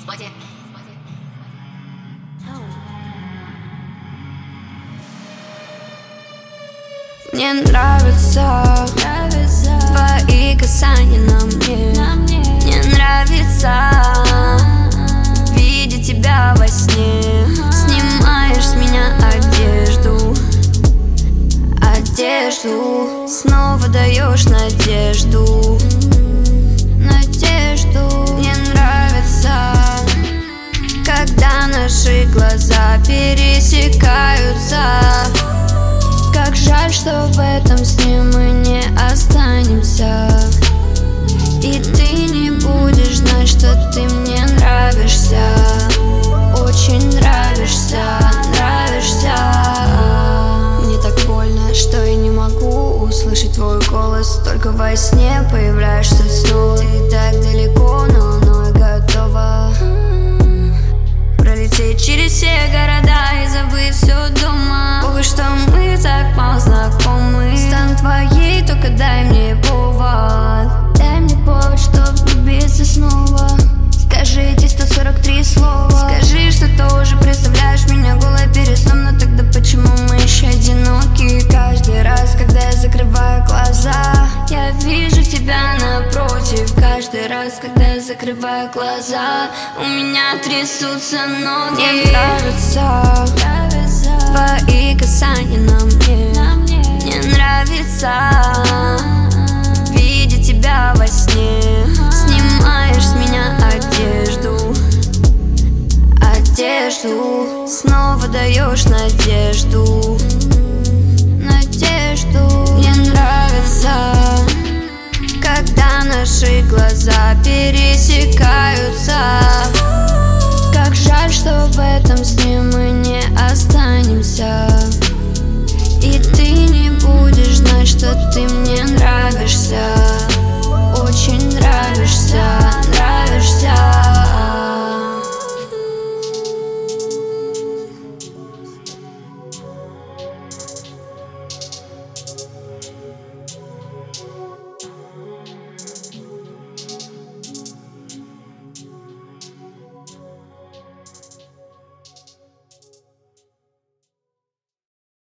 Мне нравятся твои касания на мне. Мне нравится видеть тебя во сне. Снимаешь с меня одежду, снова даешь надежду. Мне нравится, когда наши глаза пересекаются. Как жаль, что в этом сне мы не останемся. И ты не будешь знать, что ты мне нравишься. Очень нравишься. Мне так больно, что я не могу услышать твой голос. Только во сне появляешься снова. Ты так далеко, но я готова пролететь через все города и забыть все дома. Похуй, что мы так мало знакомы. Стану твоей, только дай мне повод. Дай мне повод, чтоб влюбиться снова. Скажи эти 143 слова. Скажи, что тоже представляешь меня голой перед сном. Но тогда почему мы еще одиноки? Каждый раз, когда я закрываю глаза, я вижу тебя напротив. Каждый раз, когда я закрываю глаза, у меня трясутся ноги. Мне нравятся твои касания на мне. Мне нравится видеть тебя во сне. Снимаешь с меня одежду, снова даешь надежду. Мне нравится, когда наши глаза пересекаются. Как жаль, что в этом сне